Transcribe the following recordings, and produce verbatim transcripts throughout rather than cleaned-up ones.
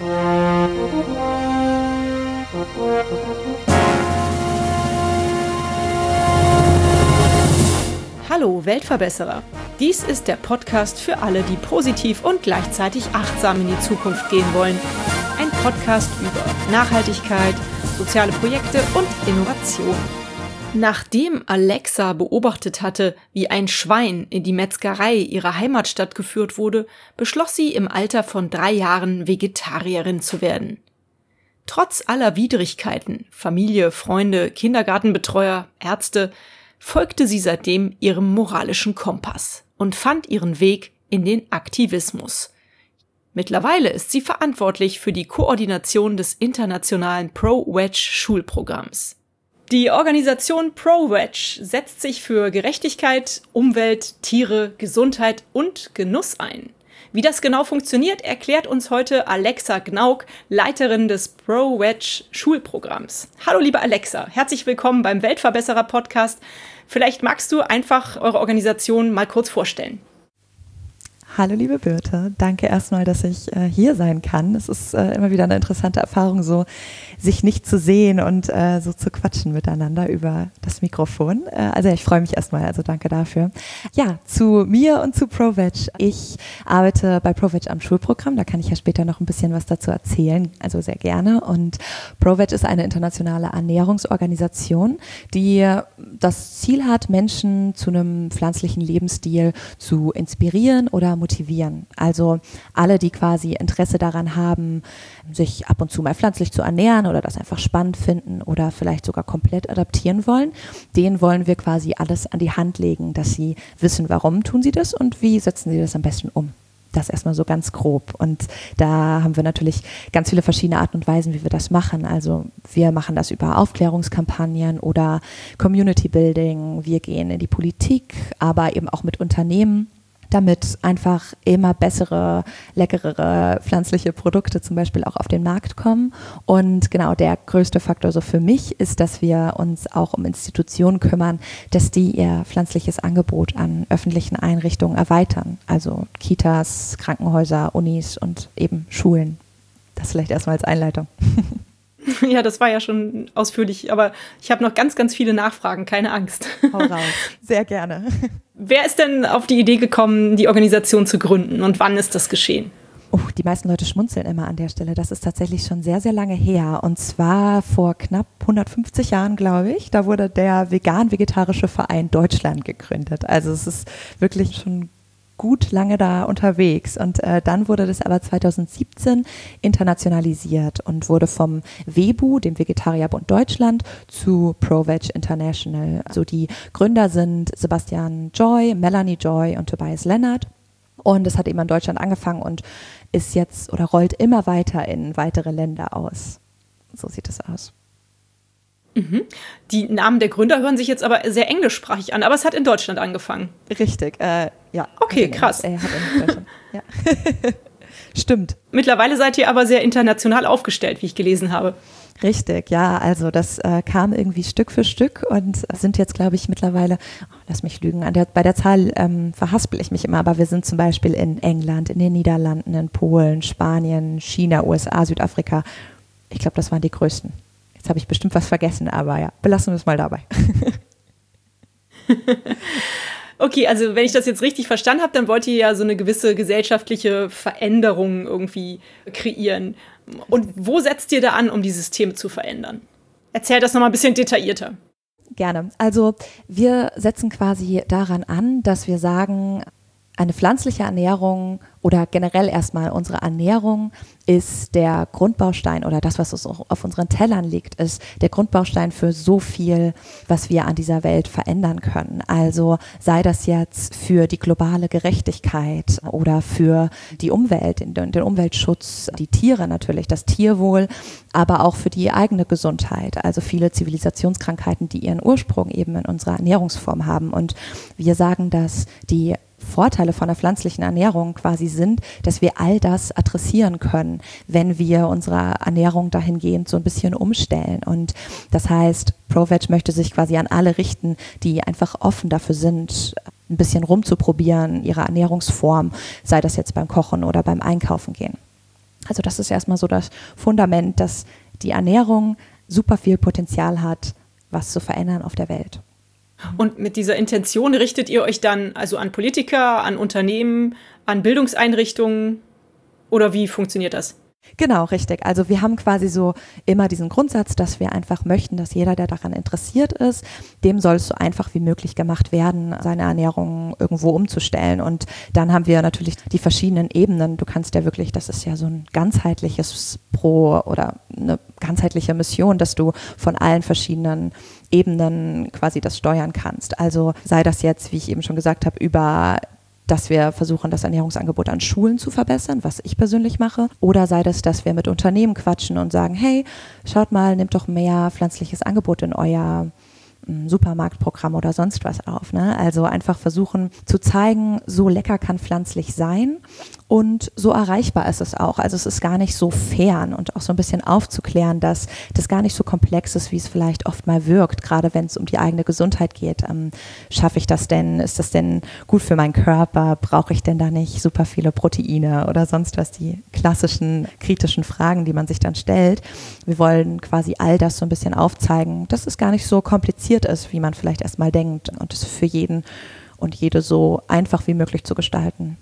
Hallo Weltverbesserer! Dies ist der Podcast für alle, die positiv und gleichzeitig achtsam in die Zukunft gehen wollen. Ein Podcast über Nachhaltigkeit, soziale Projekte und Innovation. Nachdem Alexa beobachtet hatte, wie ein Schwein in die Metzgerei ihrer Heimatstadt geführt wurde, beschloss sie im Alter von drei Jahren Vegetarierin zu werden. Trotz aller Widrigkeiten, Familie, Freunde, Kindergartenbetreuer, Ärzte, folgte sie seitdem ihrem moralischen Kompass und fand ihren Weg in den Aktivismus. Mittlerweile ist sie verantwortlich für die Koordination des internationalen Pro-Veg-Schulprogramms. Die Organisation Pro-Veg setzt sich für Gerechtigkeit, Umwelt, Tiere, Gesundheit und Genuss ein. Wie das genau funktioniert, erklärt uns heute Alexa Gnauk, Leiterin des Pro-Veg-Schulprogramms. Hallo liebe Alexa, herzlich willkommen beim Weltverbesserer-Podcast. Vielleicht magst du einfach eure Organisation mal kurz vorstellen. Hallo liebe Birte, danke erstmal, dass ich äh, hier sein kann. Es ist äh, immer wieder eine interessante Erfahrung, so sich nicht zu sehen und äh, so zu quatschen miteinander über das Mikrofon. Äh, also ich freue mich erstmal, also danke dafür. Ja, zu mir und zu Pro-Veg. Ich arbeite bei Pro-Veg am Schulprogramm, da kann ich ja später noch ein bisschen was dazu erzählen, also sehr gerne. Und Pro-Veg ist eine internationale Ernährungsorganisation, die das Ziel hat, Menschen zu einem pflanzlichen Lebensstil zu inspirieren oder motivieren. Also alle, die quasi Interesse daran haben, sich ab und zu mal pflanzlich zu ernähren oder das einfach spannend finden oder vielleicht sogar komplett adaptieren wollen, denen wollen wir quasi alles an die Hand legen, dass sie wissen, warum tun sie das und wie setzen sie das am besten um. Das erstmal so ganz grob. Und da haben wir natürlich ganz viele verschiedene Arten und Weisen, wie wir das machen. Also wir machen das über Aufklärungskampagnen oder Community Building. Wir gehen in die Politik, aber eben auch mit Unternehmen, damit einfach immer bessere, leckerere pflanzliche Produkte zum Beispiel auch auf den Markt kommen. Und genau der größte Faktor so für mich ist, dass wir uns auch um Institutionen kümmern, dass die ihr pflanzliches Angebot an öffentlichen Einrichtungen erweitern. Also Kitas, Krankenhäuser, Unis und eben Schulen. Das vielleicht erstmal als Einleitung. Ja, das war ja schon ausführlich, aber ich habe noch ganz, ganz viele Nachfragen, keine Angst. Hau raus, sehr gerne. Wer ist denn auf die Idee gekommen, die Organisation zu gründen und wann ist das geschehen? Oh, die meisten Leute schmunzeln immer an der Stelle. Das ist tatsächlich schon sehr, sehr lange her. Und zwar vor knapp hundertfünfzig Jahren, glaube ich. Da wurde der Vegan-Vegetarische Verein Deutschland gegründet. Also es ist wirklich schon gut lange da unterwegs. Und äh, dann wurde das aber zweitausendsiebzehn internationalisiert und wurde vom W E B U, dem Vegetarierbund Deutschland, zu Pro-Veg International. Also die Gründer sind Sebastian Joy, Melanie Joy und Tobias Lennart. Und es hat eben in Deutschland angefangen und ist jetzt oder rollt immer weiter in weitere Länder aus. So sieht es aus. Mhm. Die Namen der Gründer hören sich jetzt aber sehr englischsprachig an, aber es hat in Deutschland angefangen. Richtig, äh, ja. Okay, krass. Er hat in Deutschland. Ja. Stimmt. Mittlerweile seid ihr aber sehr international aufgestellt, wie ich gelesen habe. Richtig, ja, also das äh, kam irgendwie Stück für Stück und sind jetzt, glaube ich, mittlerweile, oh, lass mich lügen, an der, bei der Zahl ähm, verhaspel ich mich immer, aber wir sind zum Beispiel in England, in den Niederlanden, in Polen, Spanien, China, U S A, Südafrika. Ich glaube, das waren die größten. Jetzt habe ich bestimmt was vergessen, aber ja, belassen wir es mal dabei. Okay, also wenn ich das jetzt richtig verstanden habe, dann wollt ihr ja so eine gewisse gesellschaftliche Veränderung irgendwie kreieren. Und wo setzt ihr da an, um die Systeme zu verändern? Erzähl das nochmal ein bisschen detaillierter. Gerne. Also wir setzen quasi daran an, dass wir sagen, eine pflanzliche Ernährung oder generell erstmal unsere Ernährung ist der Grundbaustein oder das, was auf unseren Tellern liegt, ist der Grundbaustein für so viel, was wir an dieser Welt verändern können. Also sei das jetzt für die globale Gerechtigkeit oder für die Umwelt, den, den Umweltschutz, die Tiere natürlich, das Tierwohl, aber auch für die eigene Gesundheit. Also viele Zivilisationskrankheiten, die ihren Ursprung eben in unserer Ernährungsform haben. Und wir sagen, dass die Vorteile von der pflanzlichen Ernährung quasi sind, dass wir all das adressieren können, wenn wir unsere Ernährung dahingehend so ein bisschen umstellen. Und das heißt, Pro-Veg möchte sich quasi an alle richten, die einfach offen dafür sind, ein bisschen rumzuprobieren, ihre Ernährungsform, sei das jetzt beim Kochen oder beim Einkaufen gehen. Also das ist erstmal so das Fundament, dass die Ernährung super viel Potenzial hat, was zu verändern auf der Welt. Und mit dieser Intention richtet ihr euch dann also an Politiker, an Unternehmen, an Bildungseinrichtungen oder wie funktioniert das? Genau, richtig. Also wir haben quasi so immer diesen Grundsatz, dass wir einfach möchten, dass jeder, der daran interessiert ist, dem soll es so einfach wie möglich gemacht werden, seine Ernährung irgendwo umzustellen. Und dann haben wir natürlich die verschiedenen Ebenen. Du kannst ja wirklich, das ist ja so ein ganzheitliches Pro oder eine ganzheitliche Mission, dass du von allen verschiedenen Ebenen quasi das steuern kannst. Also sei das jetzt, wie ich eben schon gesagt habe, über dass wir versuchen, das Ernährungsangebot an Schulen zu verbessern, was ich persönlich mache. Oder sei das, dass wir mit Unternehmen quatschen und sagen, hey, schaut mal, nehmt doch mehr pflanzliches Angebot in euer Supermarktprogramm oder sonst was auf. Ne? Also einfach versuchen zu zeigen, so lecker kann pflanzlich sein und so erreichbar ist es auch. Also es ist gar nicht so fern und auch so ein bisschen aufzuklären, dass das gar nicht so komplex ist, wie es vielleicht oft mal wirkt, gerade wenn es um die eigene Gesundheit geht. Ähm, schaffe ich das denn? Ist das denn gut für meinen Körper? Brauche ich denn da nicht super viele Proteine oder sonst was? Die klassischen kritischen Fragen, die man sich dann stellt. Wir wollen quasi all das so ein bisschen aufzeigen, dass es gar nicht so kompliziert ist, wie man vielleicht erstmal denkt und es für jeden und jede so einfach wie möglich zu gestalten.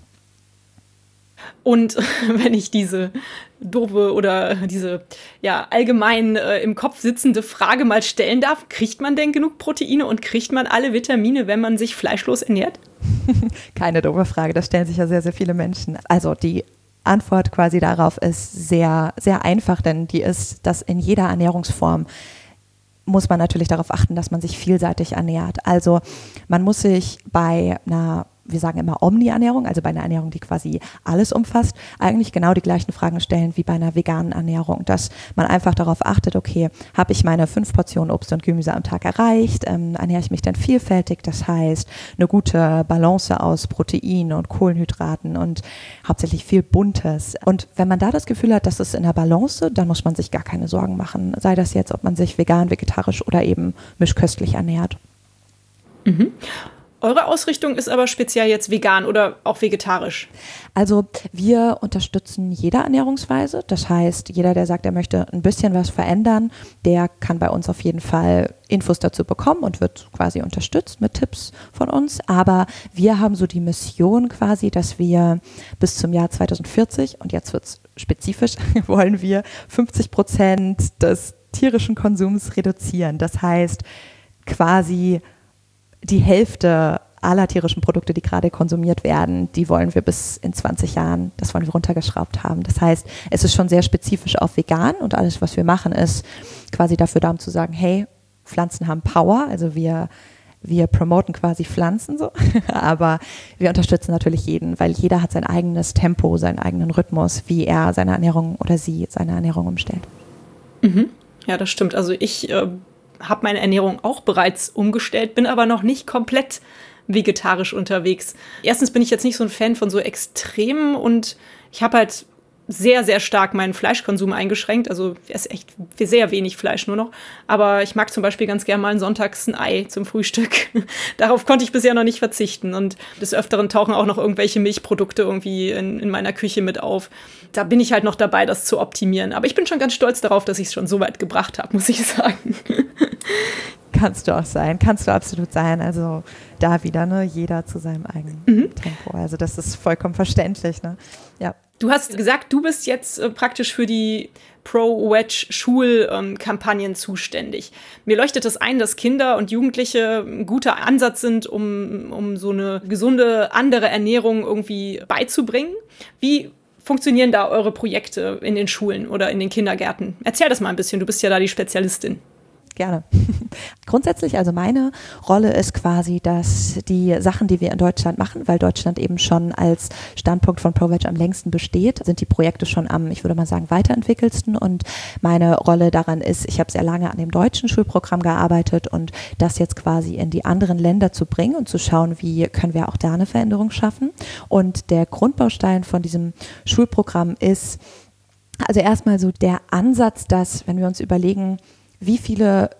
Und wenn ich diese doofe oder diese ja allgemein äh, im Kopf sitzende Frage mal stellen darf, kriegt man denn genug Proteine und kriegt man alle Vitamine, wenn man sich fleischlos ernährt? Keine doofe Frage, das stellen sich ja sehr, sehr viele Menschen. Also die Antwort quasi darauf ist sehr, sehr einfach, denn die ist, dass in jeder Ernährungsform muss man natürlich darauf achten, dass man sich vielseitig ernährt. Also man muss sich bei einer, wir sagen immer Omni-Ernährung, also bei einer Ernährung, die quasi alles umfasst, eigentlich genau die gleichen Fragen stellen wie bei einer veganen Ernährung, dass man einfach darauf achtet, okay, habe ich meine fünf Portionen Obst und Gemüse am Tag erreicht, ähm, ernähre ich mich dann vielfältig, das heißt eine gute Balance aus Protein und Kohlenhydraten und hauptsächlich viel Buntes. Und wenn man da das Gefühl hat, das ist in der Balance, dann muss man sich gar keine Sorgen machen, sei das jetzt, ob man sich vegan, vegetarisch oder eben mischköstlich ernährt. Mhm. Eure Ausrichtung ist aber speziell jetzt vegan oder auch vegetarisch? Also wir unterstützen jede Ernährungsweise. Das heißt, jeder, der sagt, er möchte ein bisschen was verändern, der kann bei uns auf jeden Fall Infos dazu bekommen und wird quasi unterstützt mit Tipps von uns. Aber wir haben so die Mission quasi, dass wir bis zum Jahr zwanzig vierzig, und jetzt wird es spezifisch, wollen wir fünfzig Prozent des tierischen Konsums reduzieren. Das heißt, quasi die Hälfte aller tierischen Produkte, die gerade konsumiert werden, die wollen wir bis in zwanzig Jahren, das wollen wir runtergeschraubt haben. Das heißt, es ist schon sehr spezifisch auf vegan und alles, was wir machen, ist quasi dafür da, um zu sagen, hey, Pflanzen haben Power, also wir, wir promoten quasi Pflanzen so, aber wir unterstützen natürlich jeden, weil jeder hat sein eigenes Tempo, seinen eigenen Rhythmus, wie er seine Ernährung oder sie seine Ernährung umstellt. Mhm. Ja, das stimmt. Also ich äh habe meine Ernährung auch bereits umgestellt, bin aber noch nicht komplett vegetarisch unterwegs. Erstens bin ich jetzt nicht so ein Fan von so Extremen und ich habe halt sehr, sehr stark meinen Fleischkonsum eingeschränkt. Also es ist echt sehr wenig Fleisch nur noch. Aber ich mag zum Beispiel ganz gerne mal sonntags ein Ei zum Frühstück. Darauf konnte ich bisher noch nicht verzichten. Und des Öfteren tauchen auch noch irgendwelche Milchprodukte irgendwie in, in meiner Küche mit auf. Da bin ich halt noch dabei, das zu optimieren. Aber ich bin schon ganz stolz darauf, dass ich es schon so weit gebracht habe, muss ich sagen. Kannst du auch sein, kannst du absolut sein. Also da wieder, ne, jeder zu seinem eigenen mhm. Tempo. Also das ist vollkommen verständlich, ne? Ja. Du hast gesagt, du bist jetzt äh, praktisch für die Pro-Veg-Schul-Kampagnen ähm, zuständig. Mir leuchtet es ein, dass Kinder und Jugendliche ein guter Ansatz sind, um, um so eine gesunde, andere Ernährung irgendwie beizubringen. Wie funktionieren da eure Projekte in den Schulen oder in den Kindergärten? Erzähl das mal ein bisschen, du bist ja da die Spezialistin. Gerne. Grundsätzlich, also meine Rolle ist quasi, dass die Sachen, die wir in Deutschland machen, weil Deutschland eben schon als Standpunkt von Pro-Veg am längsten besteht, sind die Projekte schon am, ich würde mal sagen, weiterentwickelsten. Und meine Rolle daran ist, ich habe sehr lange an dem deutschen Schulprogramm gearbeitet und das jetzt quasi in die anderen Länder zu bringen und zu schauen, wie können wir auch da eine Veränderung schaffen. Und der Grundbaustein von diesem Schulprogramm ist also erstmal so der Ansatz, dass, wenn wir uns überlegen, wie viele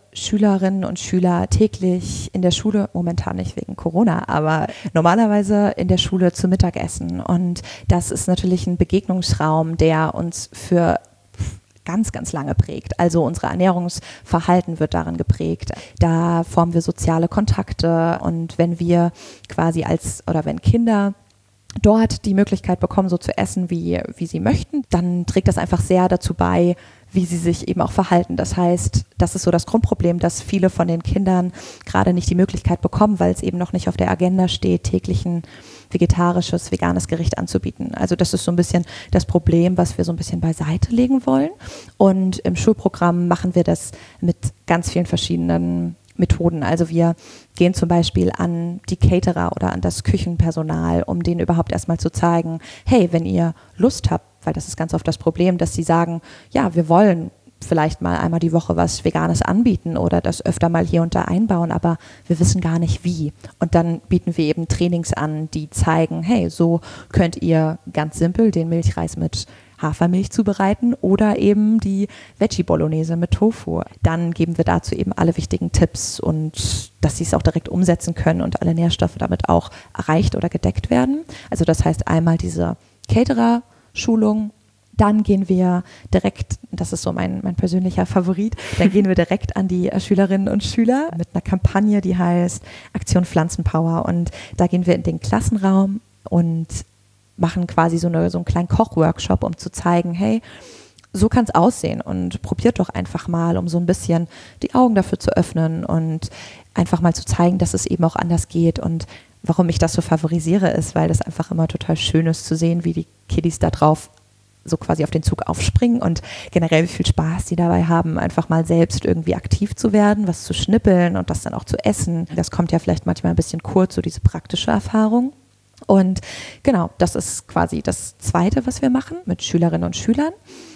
Schülerinnen und Schüler täglich in der Schule, momentan nicht wegen Corona, aber normalerweise in der Schule zu Mittag essen. Und das ist natürlich ein Begegnungsraum, der uns für ganz, ganz lange prägt. Also unser Ernährungsverhalten wird darin geprägt. Da formen wir soziale Kontakte und wenn wir quasi als, oder wenn Kinder dort die Möglichkeit bekommen, so zu essen, wie, wie sie möchten, dann trägt das einfach sehr dazu bei, wie sie sich eben auch verhalten. Das heißt, das ist so das Grundproblem, dass viele von den Kindern gerade nicht die Möglichkeit bekommen, weil es eben noch nicht auf der Agenda steht, täglich ein vegetarisches, veganes Gericht anzubieten. Also das ist so ein bisschen das Problem, was wir so ein bisschen beiseite legen wollen. Und im Schulprogramm machen wir das mit ganz vielen verschiedenen Methoden. Also wir gehen zum Beispiel an die Caterer oder an das Küchenpersonal, um denen überhaupt erstmal zu zeigen, hey, wenn ihr Lust habt, weil das ist ganz oft das Problem, dass sie sagen, ja, wir wollen vielleicht mal einmal die Woche was Veganes anbieten oder das öfter mal hier und da einbauen, aber wir wissen gar nicht wie. Und dann bieten wir eben Trainings an, die zeigen, hey, so könnt ihr ganz simpel den Milchreis mit Hafermilch zubereiten oder eben die Veggie-Bolognese mit Tofu. Dann geben wir dazu eben alle wichtigen Tipps und dass sie es auch direkt umsetzen können und alle Nährstoffe damit auch erreicht oder gedeckt werden. Also das heißt einmal diese Caterer-Schulung. Dann gehen wir direkt, das ist so mein, mein persönlicher Favorit, dann gehen wir direkt an die Schülerinnen und Schüler mit einer Kampagne, die heißt Aktion Pflanzenpower. Und da gehen wir in den Klassenraum und machen quasi so, eine, so einen kleinen Kochworkshop, um zu zeigen, hey, so kann es aussehen und probiert doch einfach mal, um so ein bisschen die Augen dafür zu öffnen und einfach mal zu zeigen, dass es eben auch anders geht. Und warum ich das so favorisiere, ist, weil das einfach immer total schön ist zu sehen, wie die Kiddies da drauf so quasi auf den Zug aufspringen und generell wie viel Spaß die dabei haben, einfach mal selbst irgendwie aktiv zu werden, was zu schnippeln und das dann auch zu essen. Das kommt ja vielleicht manchmal ein bisschen kurz, so diese praktische Erfahrung. Und genau, das ist quasi das Zweite, was wir machen mit Schülerinnen und Schülern.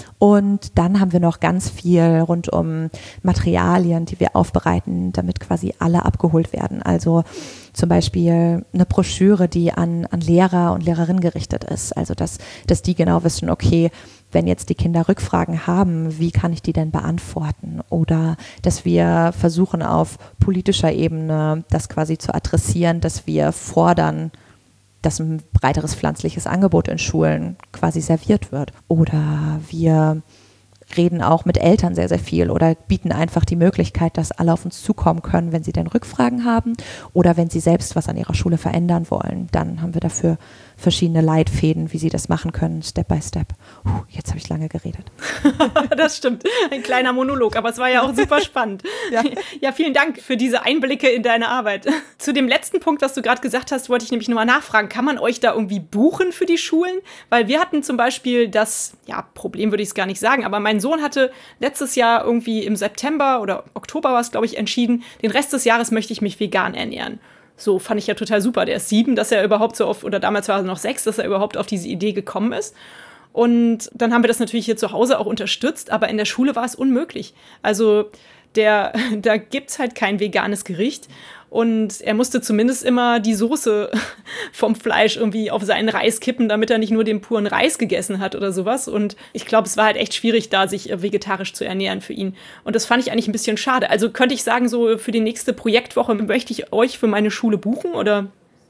Und dann haben wir noch ganz viel rund um Materialien, die wir aufbereiten, damit quasi alle abgeholt werden. Also zum Beispiel eine Broschüre, die an, an Lehrer und Lehrerinnen gerichtet ist. Also dass, dass die genau wissen, okay, wenn jetzt die Kinder Rückfragen haben, wie kann ich die denn beantworten? Oder dass wir versuchen auf politischer Ebene das quasi zu adressieren, dass wir fordern, dass ein breiteres pflanzliches Angebot in Schulen quasi serviert wird. Oder wir reden auch mit Eltern sehr, sehr viel oder bieten einfach die Möglichkeit, dass alle auf uns zukommen können, wenn sie denn Rückfragen haben oder wenn sie selbst was an ihrer Schule verändern wollen. Dann haben wir dafür verschiedene Leitfäden, wie sie das machen können, Step by Step. Puh, jetzt habe ich lange geredet. Das stimmt, ein kleiner Monolog, aber es war ja auch super spannend. Ja. Ja, vielen Dank für diese Einblicke in deine Arbeit. Zu dem letzten Punkt, was du gerade gesagt hast, wollte ich nämlich nochmal nachfragen. Kann man euch da irgendwie buchen für die Schulen? Weil wir hatten zum Beispiel das, ja, Problem würde ich es gar nicht sagen, aber mein Sohn hatte letztes Jahr irgendwie im September oder Oktober war es, glaube ich, entschieden, den Rest des Jahres möchte ich mich vegan ernähren. So, fand ich ja total super. Der ist sieben, dass er überhaupt so auf, oder damals war er noch sechs, dass er überhaupt auf diese Idee gekommen ist. Und dann haben wir das natürlich hier zu Hause auch unterstützt, aber in der Schule war es unmöglich. Also der, da gibt's halt kein veganes Gericht. Und er musste zumindest immer die Soße vom Fleisch irgendwie auf seinen Reis kippen, damit er nicht nur den puren Reis gegessen hat oder sowas. Und ich glaube, es war halt echt schwierig, da sich vegetarisch zu ernähren für ihn. Und das fand ich eigentlich ein bisschen schade. Also könnte ich sagen, so für die nächste Projektwoche möchte ich euch für meine Schule buchen, oder?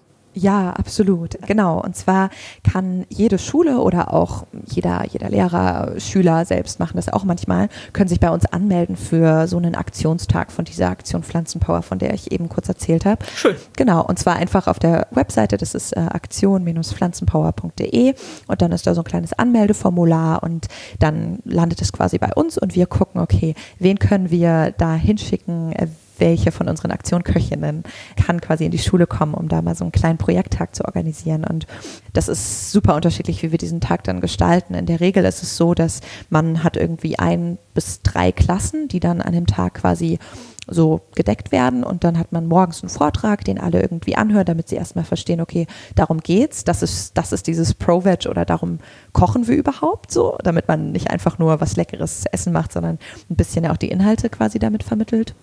Ja, absolut. Genau. Und zwar kann jede Schule oder auch jeder, jeder Lehrer, Schüler selbst machen das auch manchmal, können sich bei uns anmelden für so einen Aktionstag von dieser Aktion Pflanzenpower, von der ich eben kurz erzählt habe. Schön. Genau. Und zwar einfach auf der Webseite, das ist äh, aktion Bindestrich pflanzenpower punkt de und dann ist da so ein kleines Anmeldeformular und dann landet es quasi bei uns und wir gucken, okay, wen können wir da hinschicken, äh, welche von unseren Aktionköchinnen kann quasi in die Schule kommen, um da mal so einen kleinen Projekttag zu organisieren. Und das ist super unterschiedlich, wie wir diesen Tag dann gestalten. In der Regel ist es so, dass man hat irgendwie ein bis drei Klassen, die dann an dem Tag quasi so gedeckt werden und dann hat man morgens einen Vortrag, den alle irgendwie anhören, damit sie erstmal verstehen, okay, darum geht's, das ist, das ist dieses Pro-Veg oder darum kochen wir überhaupt so, damit man nicht einfach nur was Leckeres zu essen macht, sondern ein bisschen auch die Inhalte quasi damit vermittelt. Mhm.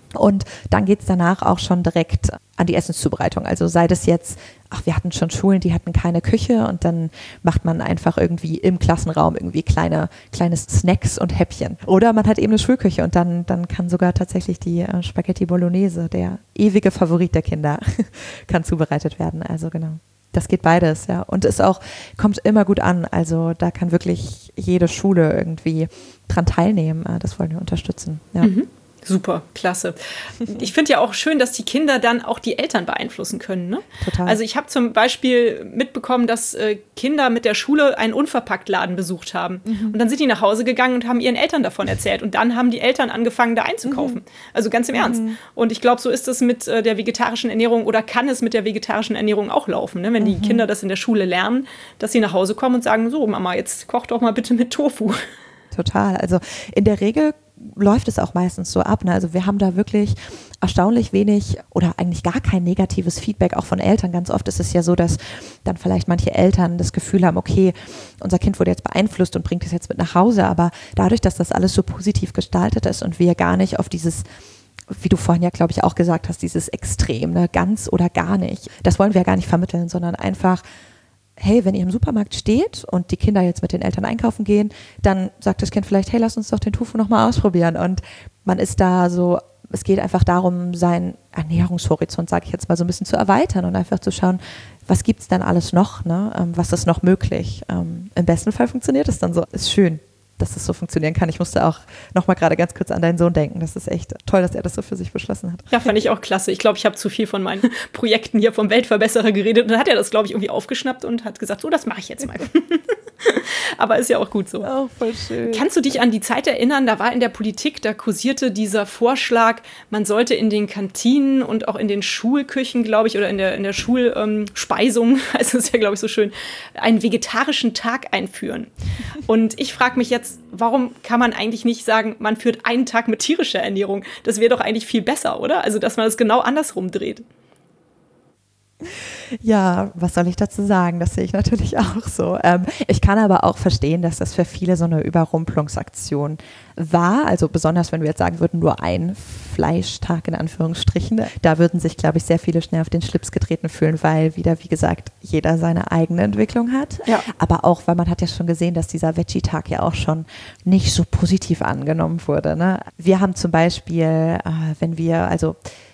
Und dann geht es danach auch schon direkt an die Essenszubereitung. Also sei das jetzt, ach, wir hatten schon Schulen, die hatten keine Küche und dann macht man einfach irgendwie im Klassenraum irgendwie kleine, kleine Snacks und Häppchen. Oder man hat eben eine Schulküche und dann, dann kann sogar tatsächlich die äh, Spaghetti Bolognese, der ewige Favorit der Kinder, kann zubereitet werden. Also genau. Das geht beides, ja. Und es auch, kommt immer gut an. Also da kann wirklich jede Schule irgendwie dran teilnehmen. Das wollen wir unterstützen. Ja. Mhm. Super, klasse. Ich finde ja auch schön, dass die Kinder dann auch die Eltern beeinflussen können. Ne? Total. Also ich habe zum Beispiel mitbekommen, dass äh, Kinder mit der Schule einen Unverpacktladen besucht haben. Mhm. Und dann sind die nach Hause gegangen und haben ihren Eltern davon erzählt. Und dann haben die Eltern angefangen, da einzukaufen. Mhm. Also ganz im mhm. Ernst. Und ich glaube, so ist es mit äh, der vegetarischen Ernährung oder kann es mit der vegetarischen Ernährung auch laufen. Ne? Wenn mhm. die Kinder das in der Schule lernen, dass sie nach Hause kommen und sagen, so Mama, jetzt koch doch mal bitte mit Tofu. Total. Also in der Regel läuft es auch meistens so ab. Ne? Also wir haben da wirklich erstaunlich wenig oder eigentlich gar kein negatives Feedback auch von Eltern. Ganz oft ist es ja so, dass dann vielleicht manche Eltern das Gefühl haben, okay, unser Kind wurde jetzt beeinflusst und bringt es jetzt mit nach Hause, aber dadurch, dass das alles so positiv gestaltet ist und wir gar nicht auf dieses, wie du vorhin ja, glaube ich, auch gesagt hast, dieses Extrem, ne? Ganz oder gar nicht, das wollen wir ja gar nicht vermitteln, sondern einfach, hey, wenn ihr im Supermarkt steht und die Kinder jetzt mit den Eltern einkaufen gehen, dann sagt das Kind vielleicht, hey, lass uns doch den Tofu nochmal ausprobieren. Und man ist da so, es geht einfach darum, seinen Ernährungshorizont, sage ich jetzt mal, so ein bisschen zu erweitern und einfach zu schauen, was gibt es denn alles noch, ne? Was ist noch möglich? Ähm, im besten Fall funktioniert es dann so. Ist schön, dass das so funktionieren kann. Ich musste auch nochmal gerade ganz kurz an deinen Sohn denken. Das ist echt toll, dass er das so für sich beschlossen hat. Ja, fand ich auch klasse. Ich glaube, ich habe zu viel von meinen Projekten hier vom Weltverbesserer geredet. Und dann hat er das, glaube ich, irgendwie aufgeschnappt und hat gesagt, so, das mache ich jetzt mal. Aber ist ja auch gut so. Oh, voll schön. Kannst du dich an die Zeit erinnern, da war in der Politik, da kursierte dieser Vorschlag, man sollte in den Kantinen und auch in den Schulküchen, glaube ich, oder in der, in der Schulspeisung, ähm, also ist ja, glaube ich, so schön, einen vegetarischen Tag einführen. Und ich frage mich jetzt, warum kann man eigentlich nicht sagen, man führt einen Tag mit tierischer Ernährung? Das wäre doch eigentlich viel besser, oder? Also, dass man das genau andersrum dreht. Ja, was soll ich dazu sagen? Das sehe ich natürlich auch so. Ähm, ich kann aber auch verstehen, dass das für viele so eine Überrumpelungsaktion war. Also besonders, wenn wir jetzt sagen würden, nur ein Fleischtag in Anführungsstrichen. Da würden sich, glaube ich, sehr viele schnell auf den Schlips getreten fühlen, weil wieder, wie gesagt, jeder seine eigene Entwicklung hat. Ja. Aber auch, weil man hat ja schon gesehen, dass dieser Veggie-Tag ja auch schon nicht so positiv angenommen wurde. Ne? Wir haben zum Beispiel, äh, wenn wir, also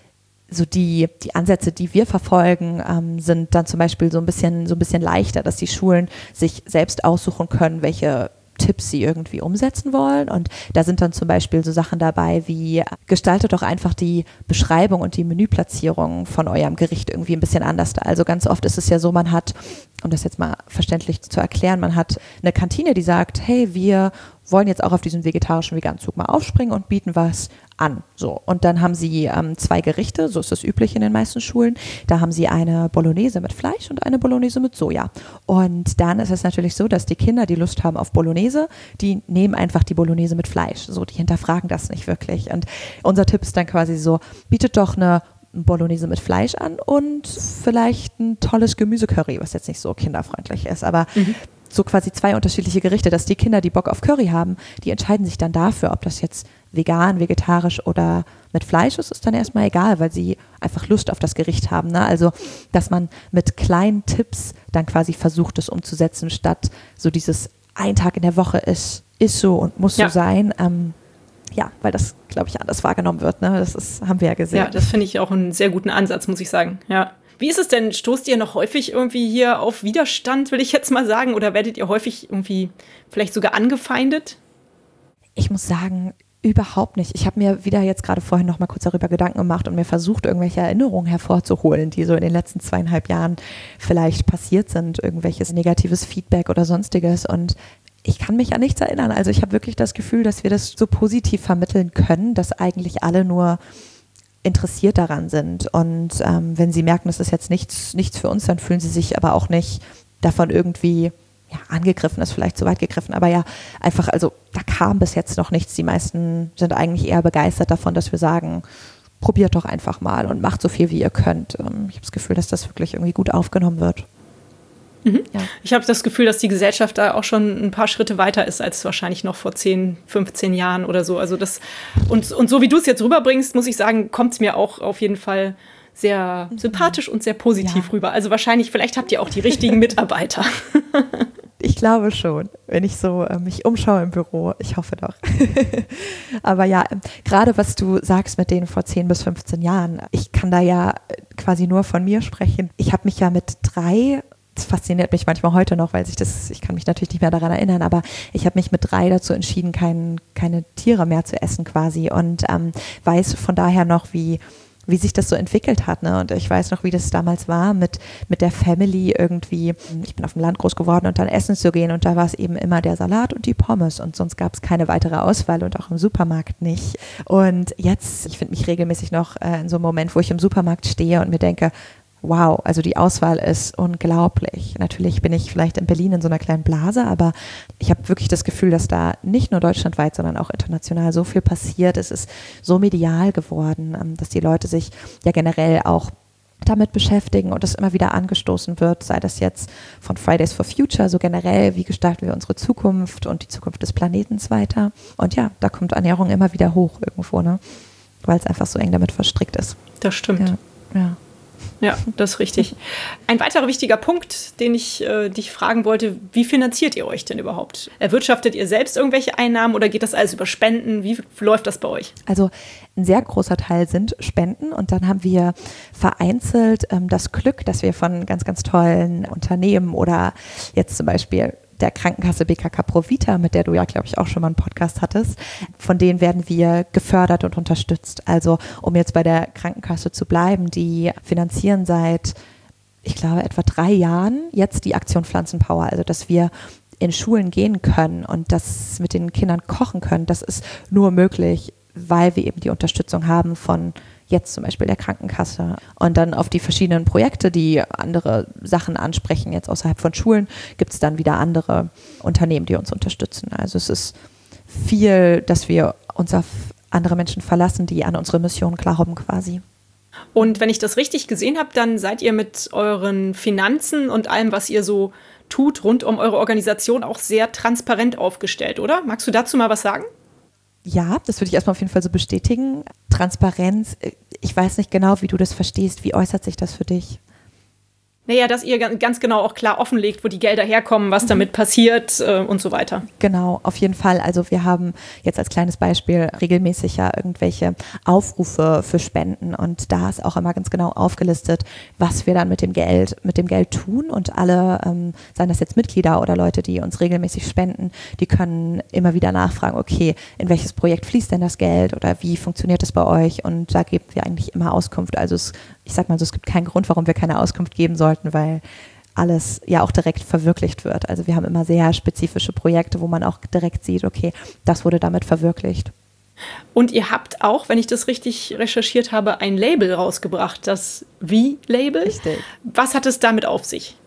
so die, die Ansätze, die wir verfolgen, ähm, sind dann zum Beispiel so ein bisschen, so ein bisschen leichter, dass die Schulen sich selbst aussuchen können, welche Tipps sie irgendwie umsetzen wollen. Und da sind dann zum Beispiel so Sachen dabei wie, gestaltet doch einfach die Beschreibung und die Menüplatzierung von eurem Gericht irgendwie ein bisschen anders. Also ganz oft ist es ja so, man hat, um das jetzt mal verständlich zu erklären, man hat eine Kantine, die sagt, hey, wir wollen jetzt auch auf diesen vegetarischen veganen Zug mal aufspringen und bieten was an. So. Und dann haben sie ähm, zwei Gerichte, so ist das üblich in den meisten Schulen. Da haben sie eine Bolognese mit Fleisch und eine Bolognese mit Soja. Und dann ist es natürlich so, dass die Kinder, die Lust haben auf Bolognese, die nehmen einfach die Bolognese mit Fleisch. So, die hinterfragen das nicht wirklich. Und unser Tipp ist dann quasi so, bietet doch eine Bolognese mit Fleisch an und vielleicht ein tolles Gemüsecurry, was jetzt nicht so kinderfreundlich ist, aber mhm. so quasi zwei unterschiedliche Gerichte, dass die Kinder, die Bock auf Curry haben, die entscheiden sich dann dafür, ob das jetzt vegan, vegetarisch oder mit Fleisch ist, ist dann erstmal egal, weil sie einfach Lust auf das Gericht haben. Ne? Also, dass man mit kleinen Tipps dann quasi versucht, es umzusetzen, statt so dieses ein Tag in der Woche ist, ist so und muss ja. so sein. Ähm, ja, weil das, glaube ich, anders wahrgenommen wird. Ne? Das ist, haben wir ja gesehen. Ja, das finde ich auch einen sehr guten Ansatz, muss ich sagen. Ja. Wie ist es denn? Stoßt ihr noch häufig irgendwie hier auf Widerstand, will ich jetzt mal sagen? Oder werdet ihr häufig irgendwie vielleicht sogar angefeindet? Ich muss sagen, überhaupt nicht. Ich habe mir wieder jetzt gerade vorhin noch mal kurz darüber Gedanken gemacht und mir versucht, irgendwelche Erinnerungen hervorzuholen, die so in den letzten zweieinhalb Jahren vielleicht passiert sind, irgendwelches negatives Feedback oder sonstiges. Und ich kann mich an nichts erinnern. Also ich habe wirklich das Gefühl, dass wir das so positiv vermitteln können, dass eigentlich alle nur interessiert daran sind. Und ähm, wenn sie merken, das ist jetzt nichts, nichts für uns, dann fühlen sie sich aber auch nicht davon irgendwie ja, angegriffen, ist vielleicht zu weit gegriffen, aber ja, einfach, also da kam bis jetzt noch nichts. Die meisten sind eigentlich eher begeistert davon, dass wir sagen, probiert doch einfach mal und macht so viel, wie ihr könnt. Ähm, ich habe das Gefühl, dass das wirklich irgendwie gut aufgenommen wird. Mhm. Ja. Ich habe das Gefühl, dass die Gesellschaft da auch schon ein paar Schritte weiter ist als wahrscheinlich noch vor zehn, fünfzehn Jahren oder so. Also das, und, und so wie du es jetzt rüberbringst, muss ich sagen, kommt es mir auch auf jeden Fall sehr mhm. sympathisch und sehr positiv ja. rüber. Also wahrscheinlich, vielleicht habt ihr auch die richtigen Mitarbeiter. Ich glaube schon, wenn ich so äh, mich umschaue im Büro. Ich hoffe doch. Aber ja, äh, gerade was du sagst mit denen vor zehn bis fünfzehn Jahren, ich kann da ja quasi nur von mir sprechen. Ich habe mich ja mit drei, das fasziniert mich manchmal heute noch, weil sich das, ich kann mich natürlich nicht mehr daran erinnern, aber ich habe mich mit drei dazu entschieden, kein, keine Tiere mehr zu essen quasi und ähm, weiß von daher noch, wie wie sich das so entwickelt hat, ne? Und ich weiß noch, wie das damals war, mit, mit der Family irgendwie, ich bin auf dem Land groß geworden und dann essen zu gehen und da war es eben immer der Salat und die Pommes und sonst gab es keine weitere Auswahl und auch im Supermarkt nicht. Und jetzt, ich finde mich regelmäßig noch äh, in so einem Moment, wo ich im Supermarkt stehe und mir denke, wow, also die Auswahl ist unglaublich. Natürlich bin ich vielleicht in Berlin in so einer kleinen Blase, aber ich habe wirklich das Gefühl, dass da nicht nur deutschlandweit, sondern auch international so viel passiert. Es ist so medial geworden, dass die Leute sich ja generell auch damit beschäftigen und das immer wieder angestoßen wird, sei das jetzt von Fridays for Future, so generell, wie gestalten wir unsere Zukunft und die Zukunft des Planetens weiter. Und ja, da kommt Ernährung immer wieder hoch irgendwo, ne? Weil es einfach so eng damit verstrickt ist. Das stimmt. Ja, ja. Ja, das ist richtig. Ein weiterer wichtiger Punkt, den ich äh, dich fragen wollte, wie finanziert ihr euch denn überhaupt? Erwirtschaftet ihr selbst irgendwelche Einnahmen oder geht das alles über Spenden? Wie läuft das bei euch? Also ein sehr großer Teil sind Spenden und dann haben wir vereinzelt ähm, das Glück, dass wir von ganz, ganz tollen Unternehmen oder jetzt zum Beispiel der Krankenkasse B K K Provita, mit der du ja, glaube ich, auch schon mal einen Podcast hattest, von denen werden wir gefördert und unterstützt. Also um jetzt bei der Krankenkasse zu bleiben, die finanzieren seit, ich glaube, etwa drei Jahren jetzt die Aktion Pflanzenpower, also dass wir in Schulen gehen können und das mit den Kindern kochen können. Das ist nur möglich, weil wir eben die Unterstützung haben von jetzt zum Beispiel der Krankenkasse. Und dann auf die verschiedenen Projekte, die andere Sachen ansprechen, jetzt außerhalb von Schulen, gibt es dann wieder andere Unternehmen, die uns unterstützen. Also es ist viel, dass wir uns auf andere Menschen verlassen, die an unsere Mission glauben quasi. Und wenn ich das richtig gesehen habe, dann seid ihr mit euren Finanzen und allem, was ihr so tut, rund um eure Organisation auch sehr transparent aufgestellt, oder? Magst du dazu mal was sagen? Ja, das würde ich erstmal auf jeden Fall so bestätigen. Transparenz, ich weiß nicht genau, wie du das verstehst. Wie äußert sich das für dich? Naja, dass ihr ganz genau auch klar offenlegt, wo die Gelder herkommen, was damit passiert äh, und so weiter. Genau, auf jeden Fall. Also wir haben jetzt als kleines Beispiel regelmäßig ja irgendwelche Aufrufe für Spenden und da ist auch immer ganz genau aufgelistet, was wir dann mit dem Geld, mit dem Geld tun und alle, ähm, seien das jetzt Mitglieder oder Leute, die uns regelmäßig spenden, die können immer wieder nachfragen, okay, in welches Projekt fließt denn das Geld oder wie funktioniert das bei euch? Und da geben wir eigentlich immer Auskunft. Also es, ich sag mal so, es gibt keinen Grund, warum wir keine Auskunft geben sollten, weil alles ja auch direkt verwirklicht wird. Also wir haben immer sehr spezifische Projekte, wo man auch direkt sieht, okay, das wurde damit verwirklicht. Und ihr habt auch, wenn ich das richtig recherchiert habe, ein Label rausgebracht, das V-Label. Richtig. Was hat es damit auf sich?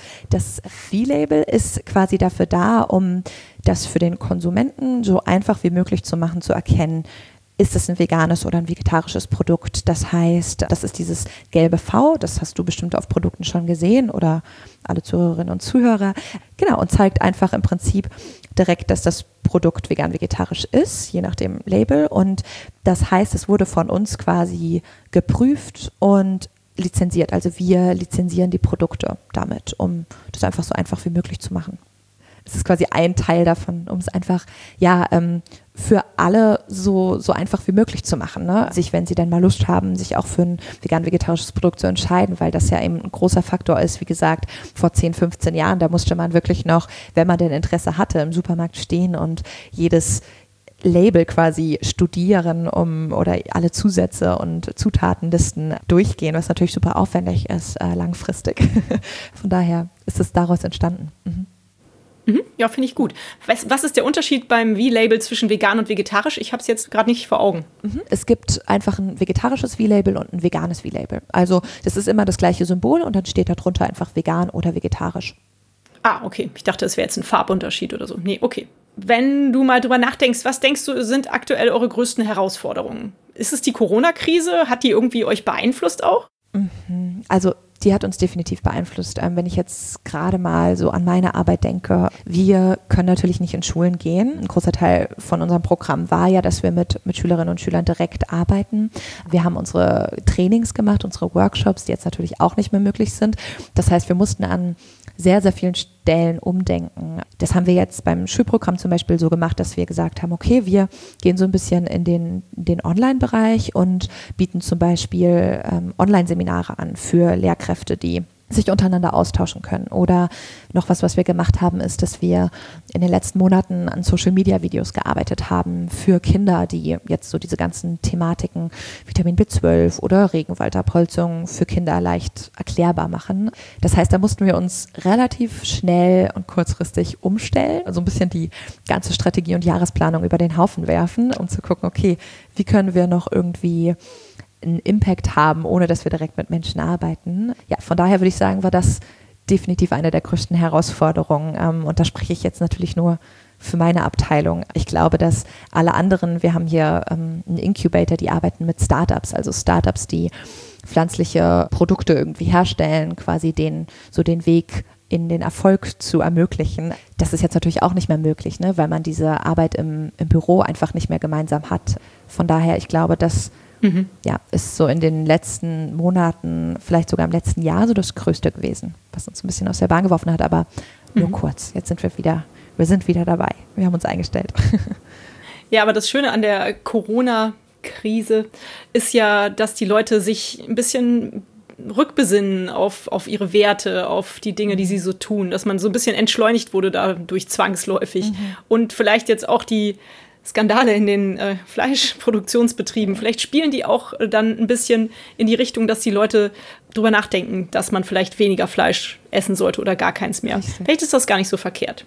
Das V-Label ist quasi dafür da, um das für den Konsumenten so einfach wie möglich zu machen, zu erkennen, ist es ein veganes oder ein vegetarisches Produkt? Das heißt, das ist dieses gelbe V, das hast du bestimmt auf Produkten schon gesehen oder alle Zuhörerinnen und Zuhörer. Genau, und zeigt einfach im Prinzip direkt, dass das Produkt vegan-vegetarisch ist, je nach dem Label. Und das heißt, es wurde von uns quasi geprüft und lizenziert. Also wir lizenzieren die Produkte damit, um das einfach so einfach wie möglich zu machen. Es ist quasi ein Teil davon, um es einfach ja ähm, für alle so, so einfach wie möglich zu machen, ne? Sich, wenn sie dann mal Lust haben, sich auch für ein vegan-vegetarisches Produkt zu entscheiden, weil das ja eben ein großer Faktor ist. Wie gesagt, vor zehn, fünfzehn Jahren, da musste man wirklich noch, wenn man denn Interesse hatte, im Supermarkt stehen und jedes Label quasi studieren, um oder alle Zusätze und Zutatenlisten durchgehen, was natürlich super aufwendig ist, äh, langfristig. Von daher ist es daraus entstanden. Mhm. Mhm, ja, finde ich gut. Was, was ist der Unterschied beim V-Label zwischen vegan und vegetarisch? Ich habe es jetzt gerade nicht vor Augen. Mhm. Es gibt einfach ein vegetarisches V-Label und ein veganes V-Label. Also das ist immer das gleiche Symbol und dann steht da drunter einfach vegan oder vegetarisch. Ah, okay. Ich dachte, es wäre jetzt ein Farbunterschied oder so. Nee, okay. Wenn du mal drüber nachdenkst, was denkst du, sind aktuell eure größten Herausforderungen? Ist es die Corona-Krise? Hat die irgendwie euch beeinflusst auch? Mhm. Also die hat uns definitiv beeinflusst. Ähm, wenn ich jetzt gerade mal so an meine Arbeit denke, wir können natürlich nicht in Schulen gehen. Ein großer Teil von unserem Programm war ja, dass wir mit, mit Schülerinnen und Schülern direkt arbeiten. Wir haben unsere Trainings gemacht, unsere Workshops, die jetzt natürlich auch nicht mehr möglich sind. Das heißt, wir mussten an sehr, sehr vielen Stellen umdenken. Das haben wir jetzt beim Schulprogramm zum Beispiel so gemacht, dass wir gesagt haben, okay, wir gehen so ein bisschen in den, den Online-Bereich und bieten zum Beispiel ähm, Online-Seminare an für Lehrkräfte, die sich untereinander austauschen können. Oder noch was, was wir gemacht haben, ist, dass wir in den letzten Monaten an Social-Media-Videos gearbeitet haben für Kinder, die jetzt so diese ganzen Thematiken Vitamin B zwölf oder Regenwaldabholzung für Kinder leicht erklärbar machen. Das heißt, da mussten wir uns relativ schnell und kurzfristig umstellen, also ein bisschen die ganze Strategie und Jahresplanung über den Haufen werfen, um zu gucken, okay, wie können wir noch irgendwie einen Impact haben, ohne dass wir direkt mit Menschen arbeiten. Ja, von daher würde ich sagen, war das definitiv eine der größten Herausforderungen. Ähm, und da spreche ich jetzt natürlich nur für meine Abteilung. Ich glaube, dass alle anderen, wir haben hier ähm, einen Incubator, die arbeiten mit Startups, also Startups, die pflanzliche Produkte irgendwie herstellen, quasi den, so den Weg in den Erfolg zu ermöglichen. Das ist jetzt natürlich auch nicht mehr möglich, ne, weil man diese Arbeit im, im Büro einfach nicht mehr gemeinsam hat. Von daher, ich glaube, dass Mhm. ja, ist so in den letzten Monaten, vielleicht sogar im letzten Jahr so das Größte gewesen, was uns ein bisschen aus der Bahn geworfen hat, aber nur mhm. kurz. Jetzt sind wir wieder, wir sind wieder dabei. Wir haben uns eingestellt. Ja, aber das Schöne an der Corona-Krise ist ja, dass die Leute sich ein bisschen rückbesinnen auf, auf ihre Werte, auf die Dinge, die sie so tun, dass man so ein bisschen entschleunigt wurde dadurch zwangsläufig. Mhm. Und vielleicht jetzt auch die Skandale in den äh, Fleischproduktionsbetrieben, vielleicht spielen die auch äh, dann ein bisschen in die Richtung, dass die Leute drüber nachdenken, dass man vielleicht weniger Fleisch essen sollte oder gar keins mehr. Richtig. Vielleicht ist das gar nicht so verkehrt.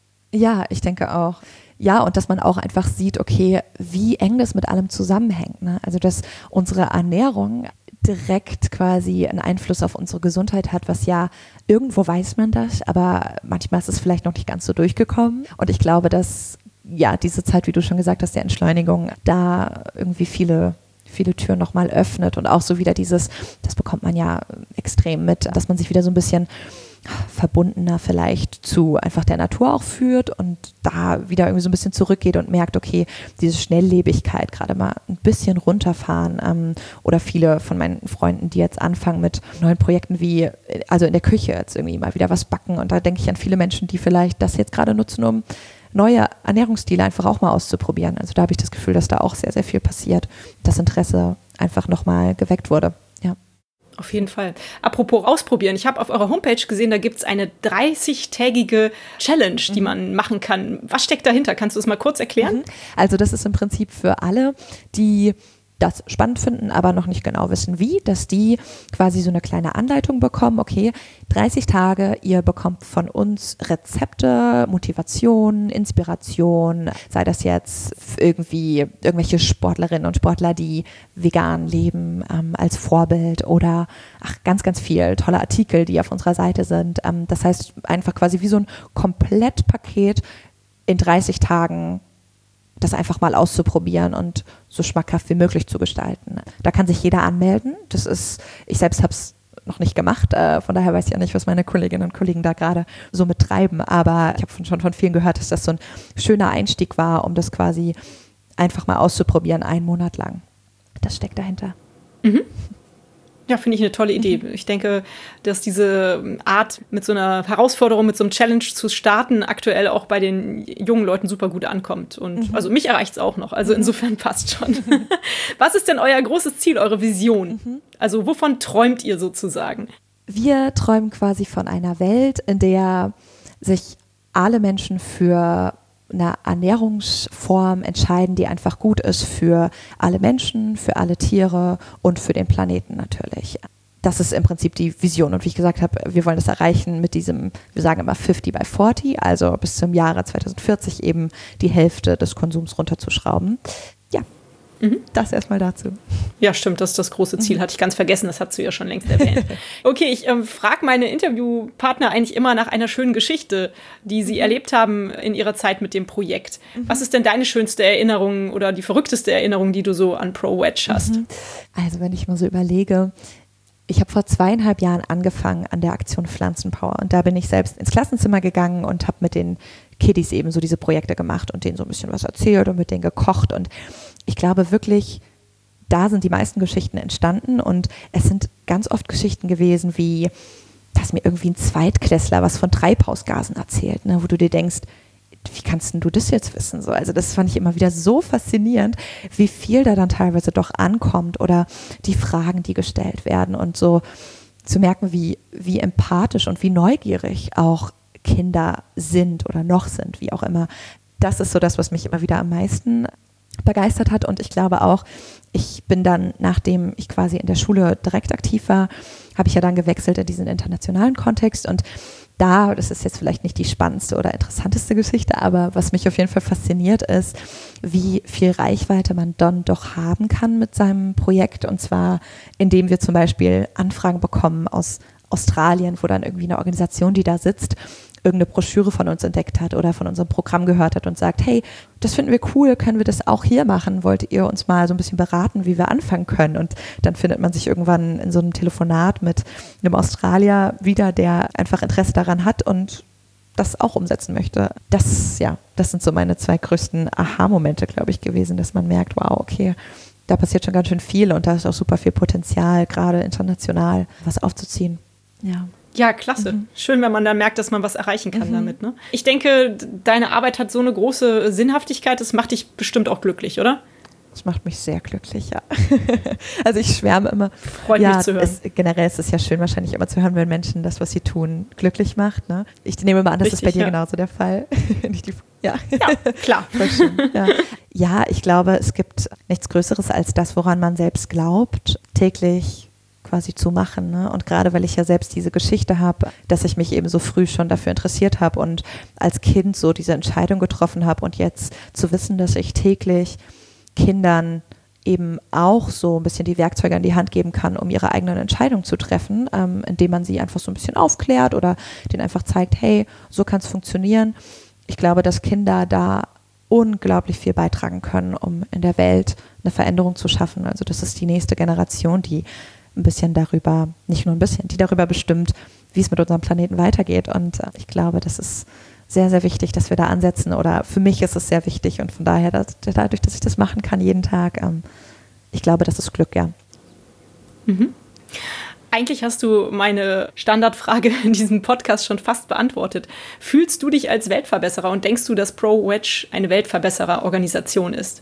Ja, ich denke auch. Ja, und dass man auch einfach sieht, okay, wie eng das mit allem zusammenhängt. Ne? Also, dass unsere Ernährung direkt quasi einen Einfluss auf unsere Gesundheit hat, was ja, irgendwo weiß man das, aber manchmal ist es vielleicht noch nicht ganz so durchgekommen. Und ich glaube, dass ja, diese Zeit, wie du schon gesagt hast, der Entschleunigung, da irgendwie viele, viele Türen nochmal öffnet und auch so wieder dieses, das bekommt man ja extrem mit, dass man sich wieder so ein bisschen verbundener vielleicht zu einfach der Natur auch führt und da wieder irgendwie so ein bisschen zurückgeht und merkt, okay, diese Schnelllebigkeit, gerade mal ein bisschen runterfahren ähm, oder viele von meinen Freunden, die jetzt anfangen mit neuen Projekten wie, also in der Küche jetzt irgendwie mal wieder was backen und da denke ich an viele Menschen, die vielleicht das jetzt gerade nutzen, um neue Ernährungsstile einfach auch mal auszuprobieren. Also da habe ich das Gefühl, dass da auch sehr, sehr viel passiert. Das Interesse einfach nochmal geweckt wurde. Ja. Auf jeden Fall. Apropos ausprobieren. Ich habe auf eurer Homepage gesehen, da gibt es eine dreißigtägige Challenge, die mhm. man machen kann. Was steckt dahinter? Kannst du es mal kurz erklären? Mhm. Also das ist im Prinzip für alle, die das spannend finden, aber noch nicht genau wissen, wie, dass die quasi so eine kleine Anleitung bekommen, okay, dreißig Tage, ihr bekommt von uns Rezepte, Motivation, Inspiration, sei das jetzt irgendwie irgendwelche Sportlerinnen und Sportler, die vegan leben, ähm, als Vorbild oder ach, ganz, ganz viel tolle Artikel, die auf unserer Seite sind. Ähm, das heißt einfach quasi wie so ein Komplettpaket in dreißig Tagen das einfach mal auszuprobieren und so schmackhaft wie möglich zu gestalten. Da kann sich jeder anmelden. Das ist, ich selbst habe es noch nicht gemacht, äh, von daher weiß ich ja nicht, was meine Kolleginnen und Kollegen da gerade so mit treiben, aber ich habe schon von vielen gehört, dass das so ein schöner Einstieg war, um das quasi einfach mal auszuprobieren, einen Monat lang. Das steckt dahinter. Mhm. Ja, finde ich eine tolle Idee. Mhm. Ich denke, dass diese Art, mit so einer Herausforderung, mit so einem Challenge zu starten, aktuell auch bei den jungen Leuten super gut ankommt. Und mhm. also mich erreicht es auch noch. Also insofern passt schon. Mhm. Was ist denn euer großes Ziel, eure Vision? Mhm. Also wovon träumt ihr sozusagen? Wir träumen quasi von einer Welt, in der sich alle Menschen für eine Ernährungsform entscheiden, die einfach gut ist für alle Menschen, für alle Tiere und für den Planeten natürlich. Das ist im Prinzip die Vision. Und wie ich gesagt habe, wir wollen das erreichen mit diesem, wir sagen immer fifty by forty, also bis zum Jahre zwanzig vierzig eben die Hälfte des Konsums runterzuschrauben. Ja, mhm. das erstmal dazu. Ja, stimmt, das ist das große Ziel. Hatte ich ganz vergessen, das hast du ja schon längst erwähnt. Okay, ich ähm, frage meine Interviewpartner eigentlich immer nach einer schönen Geschichte, die sie mhm. erlebt haben in ihrer Zeit mit dem Projekt. Mhm. Was ist denn deine schönste Erinnerung oder die verrückteste Erinnerung, die du so an ProVeg hast? Mhm. Also wenn ich mal so überlege, Ich habe vor zweieinhalb Jahren angefangen an der Aktion Pflanzenpower und da bin ich selbst ins Klassenzimmer gegangen und habe mit den Kiddies eben so diese Projekte gemacht und denen so ein bisschen was erzählt und mit denen gekocht und ich glaube wirklich, da sind die meisten Geschichten entstanden und es sind ganz oft Geschichten gewesen wie, dass mir irgendwie ein Zweitklässler was von Treibhausgasen erzählt, ne, wo du dir denkst, wie kannst denn du das jetzt wissen? So, also das fand ich immer wieder so faszinierend, wie viel da dann teilweise doch ankommt oder die Fragen, die gestellt werden und so zu merken, wie, wie empathisch und wie neugierig auch Kinder sind oder noch sind, wie auch immer. Das ist so das, was mich immer wieder am meisten begeistert hat und ich glaube auch, ich bin dann, nachdem ich quasi in der Schule direkt aktiv war, habe ich ja dann gewechselt in diesen internationalen Kontext und da, das ist jetzt vielleicht nicht die spannendste oder interessanteste Geschichte, aber was mich auf jeden Fall fasziniert ist, wie viel Reichweite man dann doch haben kann mit seinem Projekt und zwar, indem wir zum Beispiel Anfragen bekommen aus Australien, wo dann irgendwie eine Organisation, die da sitzt, irgendeine Broschüre von uns entdeckt hat oder von unserem Programm gehört hat und sagt, hey, das finden wir cool, können wir das auch hier machen? Wollt ihr uns mal so ein bisschen beraten, wie wir anfangen können? Und dann findet man sich irgendwann in so einem Telefonat mit einem Australier wieder, der einfach Interesse daran hat und das auch umsetzen möchte. Das, ja, das sind so meine zwei größten Aha-Momente, glaube ich, gewesen, dass man merkt, wow, okay, da passiert schon ganz schön viel und da ist auch super viel Potenzial, gerade international was aufzuziehen. Ja. Ja, klasse. Mhm. Schön, wenn man dann merkt, dass man was erreichen kann mhm. damit. Ne? Ich denke, deine Arbeit hat so eine große Sinnhaftigkeit, das macht dich bestimmt auch glücklich, oder? Das macht mich sehr glücklich, ja. Also ich schwärme immer. Freut ja, mich zu hören. Es, generell ist es ja schön, wahrscheinlich immer zu hören, wenn Menschen das, was sie tun, glücklich macht. Ne? Ich nehme mal an, das Richtig, ist bei dir ja. genauso der Fall. Nicht die, ja. ja, klar. Voll schön, ja. ja, ich glaube, es gibt nichts Größeres als das, woran man selbst glaubt, täglich quasi zu machen. Ne? Und gerade weil ich ja selbst diese Geschichte habe, dass ich mich eben so früh schon dafür interessiert habe und als Kind so diese Entscheidung getroffen habe und jetzt zu wissen, dass ich täglich Kindern eben auch so ein bisschen die Werkzeuge an die Hand geben kann, um ihre eigenen Entscheidungen zu treffen, ähm, indem man sie einfach so ein bisschen aufklärt oder denen einfach zeigt, hey, so kann es funktionieren. Ich glaube, dass Kinder da unglaublich viel beitragen können, um in der Welt eine Veränderung zu schaffen. Also das ist die nächste Generation, die ein bisschen darüber, nicht nur ein bisschen, die darüber bestimmt, wie es mit unserem Planeten weitergeht. Und äh, ich glaube, das ist sehr, sehr wichtig, dass wir da ansetzen. Oder für mich ist es sehr wichtig. Und von daher, dass, dadurch, dass ich das machen kann jeden Tag, ähm, ich glaube, das ist Glück, ja. Mhm. Eigentlich hast du meine Standardfrage in diesem Podcast schon fast beantwortet. Fühlst du dich als Weltverbesserer und denkst du, dass ProWedge eine Weltverbesserer-Organisation ist?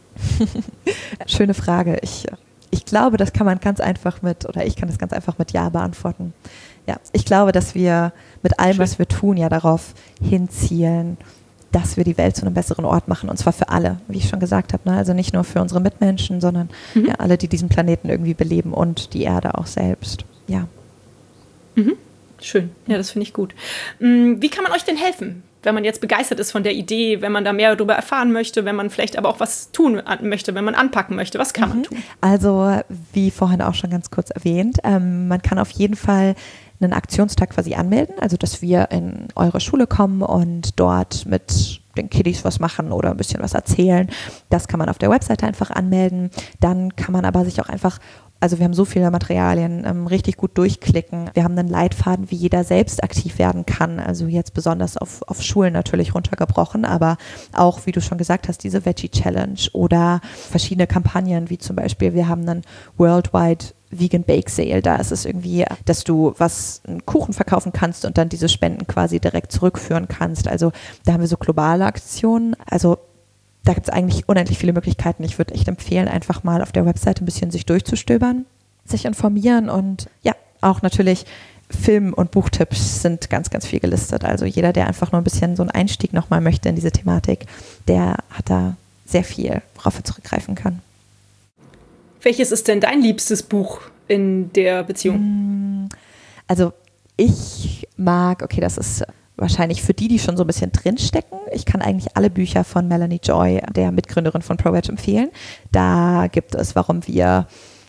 Schöne Frage. Ich Ich glaube, das kann man ganz einfach mit, oder ich kann das ganz einfach mit Ja beantworten. Ja, ich glaube, dass wir mit allem, Schön. was wir tun, ja darauf hinzielen, dass wir die Welt zu einem besseren Ort machen. Und zwar für alle, wie ich schon gesagt habe. Ne? Also nicht nur für unsere Mitmenschen, sondern mhm. ja, alle, die diesen Planeten irgendwie beleben und die Erde auch selbst. Ja. Mhm. Schön. Ja, das finde ich gut. Wie kann man euch denn helfen? Wenn man jetzt begeistert ist von der Idee, wenn man da mehr darüber erfahren möchte, wenn man vielleicht aber auch was tun möchte, wenn man anpacken möchte, was kann mhm. man tun? Also, wie vorhin auch schon ganz kurz erwähnt, ähm, man kann auf jeden Fall einen Aktionstag quasi anmelden, also dass wir in eure Schule kommen und dort mit den Kiddies was machen oder ein bisschen was erzählen. Das kann man auf der Webseite einfach anmelden. Dann kann man aber sich auch einfach, also wir haben so viele Materialien, ähm, richtig gut durchklicken. Wir haben einen Leitfaden, wie jeder selbst aktiv werden kann. Also jetzt besonders auf, auf Schulen natürlich runtergebrochen, aber auch, wie du schon gesagt hast, diese Veggie Challenge oder verschiedene Kampagnen, wie zum Beispiel, wir haben einen Worldwide Vegan Bake Sale. Da ist es irgendwie, dass du was, einen Kuchen verkaufen kannst und dann diese Spenden quasi direkt zurückführen kannst. Also da haben wir so globale Aktionen. Also da gibt es eigentlich unendlich viele Möglichkeiten. Ich würde echt empfehlen, einfach mal auf der Webseite ein bisschen sich durchzustöbern, sich informieren und ja, auch natürlich Film- und Buchtipps sind ganz, ganz viel gelistet. Also jeder, der einfach nur ein bisschen so einen Einstieg nochmal möchte in diese Thematik, der hat da sehr viel, worauf er zurückgreifen kann. Welches ist denn dein liebstes Buch in der Beziehung? Also ich mag, okay, das ist wahrscheinlich für die, die schon so ein bisschen drinstecken. Ich kann eigentlich alle Bücher von Melanie Joy, der Mitgründerin von ProWedge, empfehlen. Da gibt es, warum wir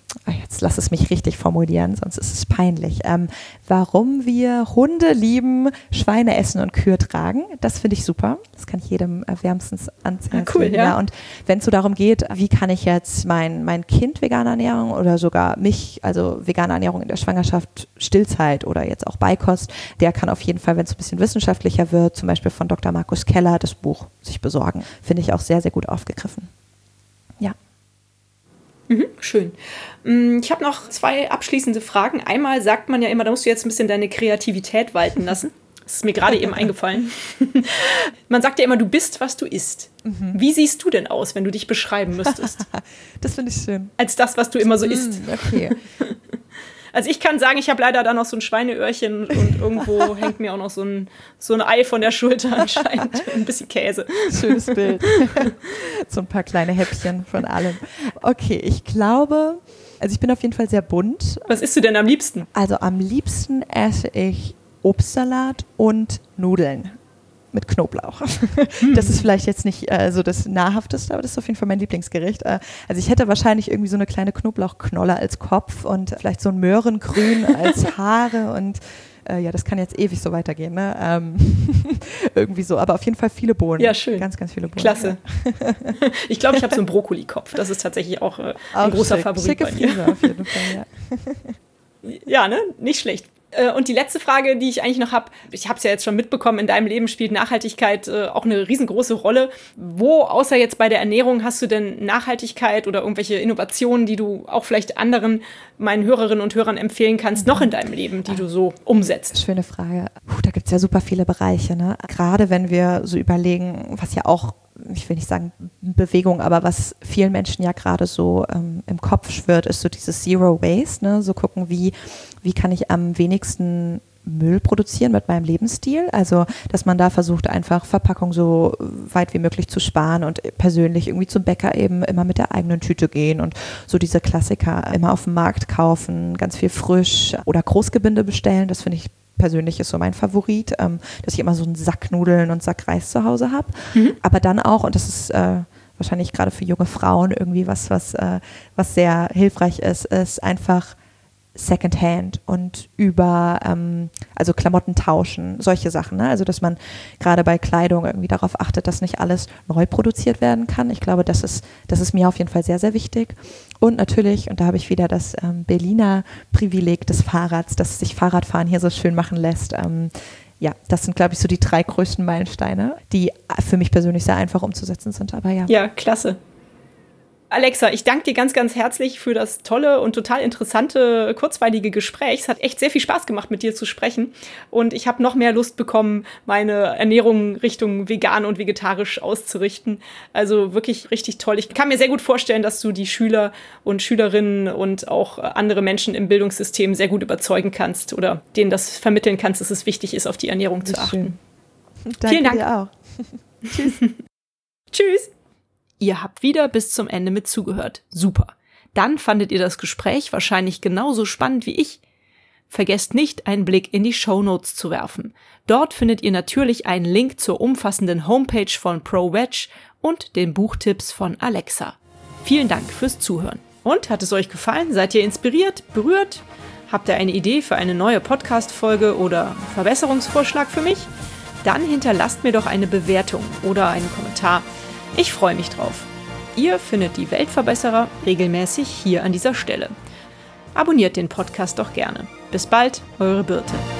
jetzt lass es mich richtig formulieren, sonst ist es peinlich, ähm, warum wir Hunde lieben, Schweine essen und Kühe tragen. Das finde ich super. Das kann ich jedem äh, wärmstens anziehen. Ah, cool, ja. ja. Und wenn es so darum geht, wie kann ich jetzt mein, mein Kind vegane Ernährung oder sogar mich, also vegane Ernährung in der Schwangerschaft, Stillzeit oder jetzt auch Beikost, der kann auf jeden Fall, wenn es ein bisschen wissenschaftlicher wird, zum Beispiel von Doktor Markus Keller, das Buch sich besorgen. Finde ich auch sehr, sehr gut aufgegriffen. Ja. Mhm, schön. Ich habe noch zwei abschließende Fragen. Einmal sagt man ja immer, da musst du jetzt ein bisschen deine Kreativität walten lassen. Das ist mir gerade eben eingefallen. Man sagt ja immer, du bist, was du isst. Mhm. Wie siehst du denn aus, wenn du dich beschreiben müsstest? Das finde ich schön. Als das, was du immer so isst. Okay. Also ich kann sagen, ich habe leider da noch so ein Schweineöhrchen und irgendwo hängt mir auch noch so ein, so ein Ei von der Schulter anscheinend. Ein bisschen Käse. Schönes Bild. So ein paar kleine Häppchen von allem. Okay, ich glaube, also ich bin auf jeden Fall sehr bunt. Was isst du denn am liebsten? Also am liebsten esse ich Obstsalat und Nudeln mit Knoblauch. Hm. Das ist vielleicht jetzt nicht äh, so das Nahrhafteste, aber das ist auf jeden Fall mein Lieblingsgericht. Äh, also ich hätte wahrscheinlich irgendwie so eine kleine Knoblauchknolle als Kopf und vielleicht so ein Möhrengrün als Haare und äh, ja, das kann jetzt ewig so weitergehen, ne? Ähm, irgendwie so, aber auf jeden Fall viele Bohnen. Ja, schön. Ganz, ganz viele Bohnen. Klasse. Ja. Ich glaube, ich habe so einen Brokkolikopf. Das ist tatsächlich auch, äh, auch ein großer schick. Favorit Schicke bei mir. Friese auf jeden Fall, ja. Ja, ne? Nicht schlecht. Und die letzte Frage, die ich eigentlich noch habe, ich habe es ja jetzt schon mitbekommen, in deinem Leben spielt Nachhaltigkeit äh, auch eine riesengroße Rolle. Wo, außer jetzt bei der Ernährung, hast du denn Nachhaltigkeit oder irgendwelche Innovationen, die du auch vielleicht anderen, meinen Hörerinnen und Hörern empfehlen kannst, noch in deinem Leben, die du so umsetzt? Schöne Frage. Puh, da gibt es ja super viele Bereiche, ne? Gerade wenn wir so überlegen, was ja auch, ich will nicht sagen Bewegung, aber was vielen Menschen ja gerade so ähm, im Kopf schwirrt, ist so dieses Zero Waste, ne? So gucken, wie, wie kann ich am wenigsten Müll produzieren mit meinem Lebensstil. Also, dass man da versucht, einfach Verpackung so weit wie möglich zu sparen und persönlich irgendwie zum Bäcker eben immer mit der eigenen Tüte gehen und so diese Klassiker immer auf dem Markt kaufen, ganz viel frisch oder Großgebinde bestellen. Das finde ich persönlich ist so mein Favorit, ähm, dass ich immer so einen Sack Nudeln und Sack Reis zu Hause habe. Mhm. Aber dann auch, und das ist äh, wahrscheinlich gerade für junge Frauen irgendwie was, was, äh, was sehr hilfreich ist, ist einfach Secondhand und über, ähm, also Klamotten tauschen, solche Sachen. Ne? Also, dass man gerade bei Kleidung irgendwie darauf achtet, dass nicht alles neu produziert werden kann. Ich glaube, das ist, das ist mir auf jeden Fall sehr, sehr wichtig. Und natürlich, und da habe ich wieder das ähm, Berliner Privileg des Fahrrads, dass sich Fahrradfahren hier so schön machen lässt. Ähm, ja, das sind, glaube ich, so die drei größten Meilensteine, die für mich persönlich sehr einfach umzusetzen sind. Aber ja. Ja, klasse. Alexa, ich danke dir ganz, ganz herzlich für das tolle und total interessante, kurzweilige Gespräch. Es hat echt sehr viel Spaß gemacht, mit dir zu sprechen. Und ich habe noch mehr Lust bekommen, meine Ernährung Richtung vegan und vegetarisch auszurichten. Also wirklich richtig toll. Ich kann mir sehr gut vorstellen, dass du die Schüler und Schülerinnen und auch andere Menschen im Bildungssystem sehr gut überzeugen kannst oder denen das vermitteln kannst, dass es wichtig ist, auf die Ernährung zu achten. Danke Vielen Dank. Dir auch. Tschüss. Tschüss. Ihr habt wieder bis zum Ende mit zugehört. Super. Dann fandet ihr das Gespräch wahrscheinlich genauso spannend wie ich. Vergesst nicht, einen Blick in die Shownotes zu werfen. Dort findet ihr natürlich einen Link zur umfassenden Homepage von ProVeg und den Buchtipps von Alexa. Vielen Dank fürs Zuhören. Und hat es euch gefallen? Seid ihr inspiriert, berührt? Habt ihr eine Idee für eine neue Podcast-Folge oder Verbesserungsvorschlag für mich? Dann hinterlasst mir doch eine Bewertung oder einen Kommentar. Ich freue mich drauf. Ihr findet die Weltverbesserer regelmäßig hier an dieser Stelle. Abonniert den Podcast doch gerne. Bis bald, eure Birte.